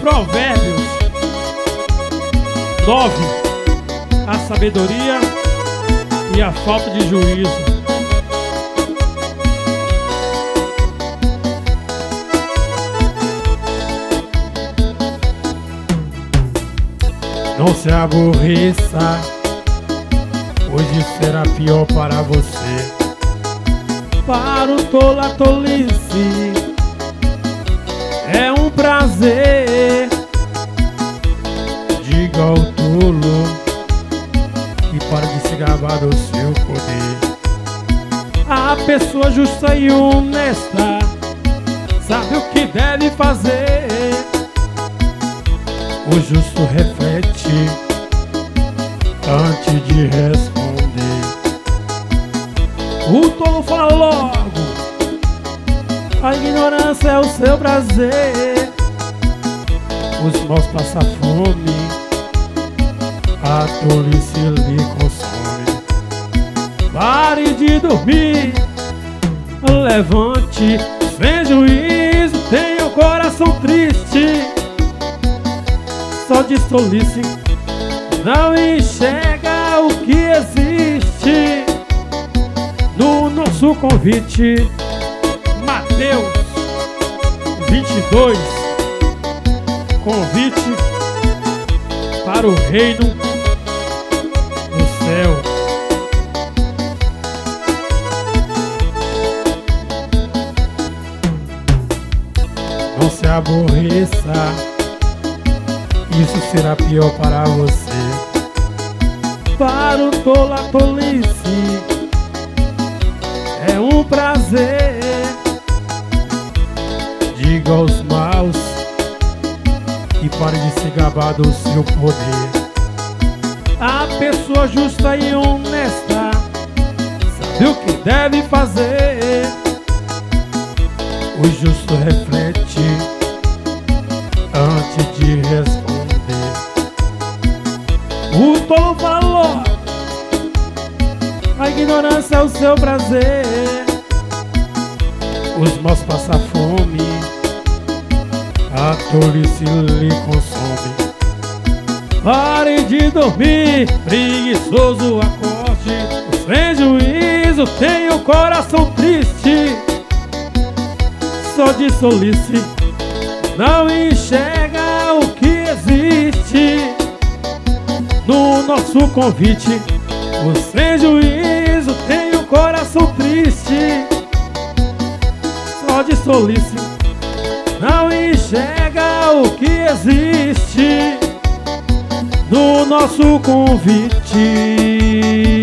Provérbios 9. A sabedoria e a falta de juízo. Não se aborreça, hoje será pior para você. Para o tolo a tolice é um prazer. Diga ao tolo que para de se gabar do seu poder. A pessoa justa e honesta sabe o que deve fazer. O justo reflete antes de responder. O tolo fala logo, a ignorância é o seu prazer. Os maus passam fome, a tolice lhe consome. Pare de dormir, levante sem juízo, tenha o coração triste. Só de tolice não enxerga o que existe. No nosso convite, Mateus 22, convite para o reino do céu. Não se aborreça, isso será pior para você. Para o tolo a tolice é um prazer. Diga aos maus que pare de se gabar do seu poder. A pessoa justa e honesta sabe o que deve fazer. O justo reflete antes de responder. O tolo fala logo, a ignorância é o seu prazer. Os maus passam fome, a tolice lhe consome. Pare de dormir, preguiçoso acorde, sem juízo tem o coração triste. Só de tolice não enxerga o que existe. No nosso convite, o sem juízo tem o coração triste. Só de tolice não enxerga o que existe. No nosso convite.